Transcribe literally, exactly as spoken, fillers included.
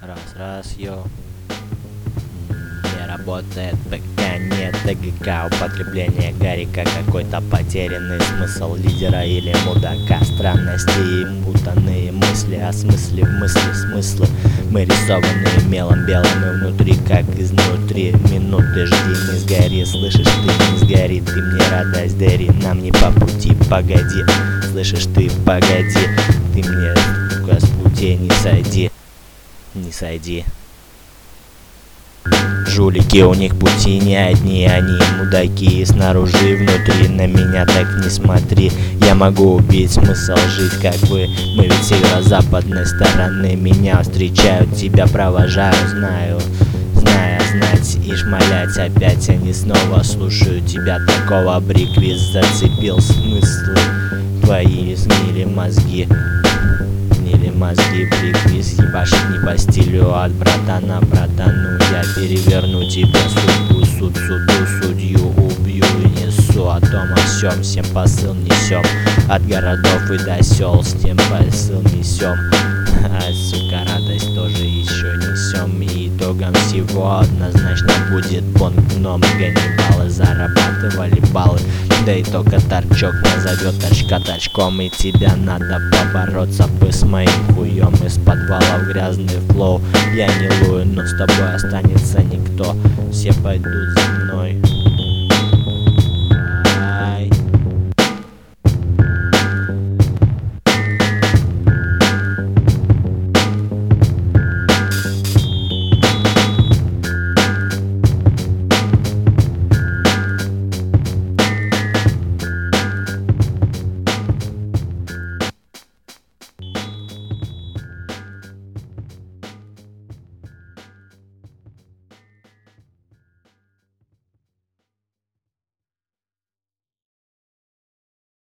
Раз, раз, йо. Не работает ПК, нет ТГК. Употребление гарика, какой-то потерянный смысл лидера или мудака. Странности и путанные мысли о смысле в мысли смыслы. Мы рисованные мелом белым и внутри, как изнутри. Минуты жди, не сгори, слышишь ты, не сгори. Ты мне радость дари, нам не по пути, погоди. Слышишь ты, погоди, ты мне, сука, с пути не сойди. Не сойди. Жулики, у них пути не одни, они мудаки. И снаружи и внутри, на меня так не смотри. Я могу убить смысл жить, как вы. Мы ведь северо-западной стороны. Меня встречают, тебя провожаю, знаю. Зная, знать и шмалять опять. Они снова слушают тебя, такого бриквиз зацепил смыслы. Твои сгнили мозги. Мозги приквиз, ебашить не по стилю от братана братану. Я переверну тебе судьбу, суд суду, судью убью и несу о том о сём. Всем посыл несем, от городов и до сел, с тем посыл несем. А сука, радость тоже еще несем. И итогом всего однозначно будет бонг. Гном и ганнибалы зарабатывали баллы. Да и только торчок назовет торчка торчком. И тебя надо побороться бы с моим хуем. Из подвала в грязный флоу. Я не лую, но с тобой останется никто. Все пойдут за мной.